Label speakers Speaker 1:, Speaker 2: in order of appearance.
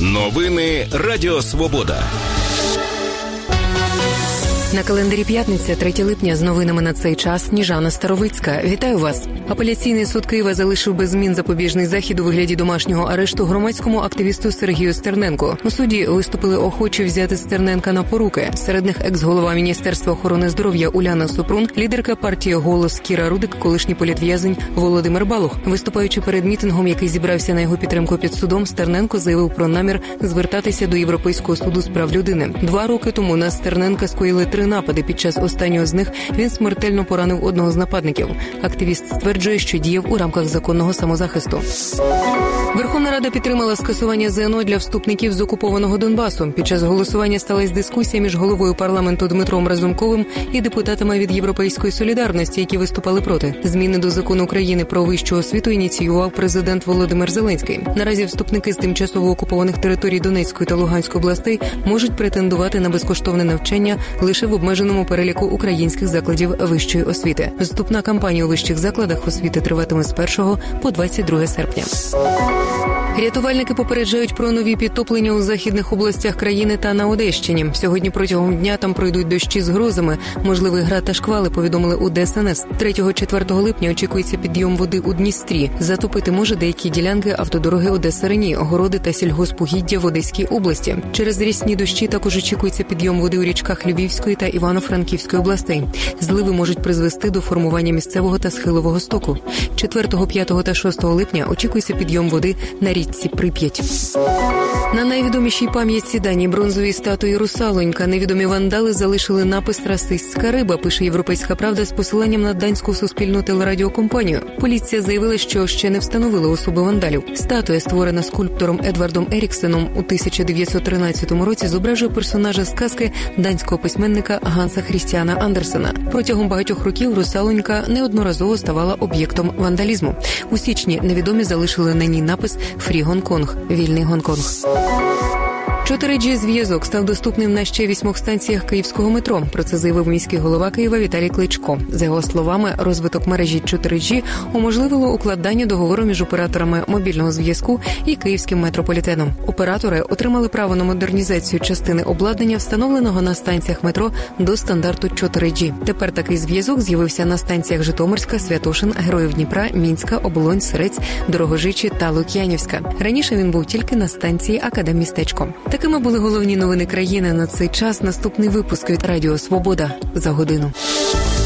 Speaker 1: Новини Радіо Свобода.
Speaker 2: На календарі п'ятниця, 3 липня, з новинами на цей час Сніжана Старовицька. Вітаю вас. Апеляційний суд Києва залишив без змін запобіжний захід у вигляді домашнього арешту громадському активісту Сергію Стерненку. У суді виступили охочі взяти Стерненка на поруки. Серед них екс-голова Міністерства охорони здоров'я Уляна Супрун, лідерка партії «Голос» Кіра Рудик, колишній політв'язень Володимир Балух. Виступаючи перед мітингом, який зібрався на його підтримку під судом, Стерненко заявив про намір звертатися до Європейського суду з прав людини. 2 роки тому на Стерненка скоїли 3 напади. Під час останнього з них він смертельно поранив одного з нападників. Активіст стверджує, що діяв у рамках законного самозахисту. Верховна Рада підтримала скасування ЗНО для вступників з окупованого Донбасу. Під час голосування сталася дискусія між головою парламенту Дмитром Разумковим і депутатами від «Європейської солідарності», які виступали проти. Зміни до закону України про вищу освіту ініціював президент Володимир Зеленський. Наразі вступники з тимчасово окупованих територій Донецької та Луганської областей можуть претендувати на безкоштовне навчання лише в обмеженому переліку українських закладів вищої освіти. Вступна кампанія у вищих закладах освіти триватиме з 1 по 22 серпня. Рятувальники попереджають про нові підтоплення у західних областях країни та на Одещині. Сьогодні протягом дня там пройдуть дощі з грозами, можливий град та шквали, повідомили у ДСНС. 3-4 липня очікується підйом води у Дністрі. Затопити може деякі ділянки автодороги Одеса-Рені, огороди та сільгоспугіддя в Одеській області. Через рясні дощі також очікується підйом води у річках Львівської та Івано-Франківської областей. Зливи можуть призвести до формування місцевого та схилового стоку. 4, 5 та 6 липня очікується підйом води на річці Прип'ять. На найвідомішій пам'ятці даній бронзовій статуї «Русалонька» невідомі вандали залишили напис «Расистська риба», пише «Європейська правда» з посиланням на данську суспільну телерадіокомпанію. Поліція заявила, що ще не встановила особи вандалів. Статуя, створена скульптором Едвардом Еріксеном у 1913 році, зображує персонажа сказки данського письменника Ганса Хрістіана Андерсена. Протягом багатьох років «Русалонька» неодноразово ставала об'єктом вандалізму. У січні невідомі залишили на ній напис «Фрі Гонконг» – «Вільний Гонконг». 4G-зв'язок став доступним на ще 8 станціях київського метро. Про це заявив міський голова Києва Віталій Кличко. За його словами, розвиток мережі 4G уможливило укладання договору між операторами мобільного зв'язку і київським метрополітеном. Оператори отримали право на модернізацію частини обладнання, встановленого на станціях метро, до стандарту 4G. Тепер такий зв'язок з'явився на станціях Житомирська, Святошин, Героїв Дніпра, Мінська, Оболонь, Сирець, Дорогожичі та Лук'янівська. Раніше він був тільки на станції Академмістечко. Такими були головні новини країни на цей час. Наступний випуск від Радіо Свобода за годину.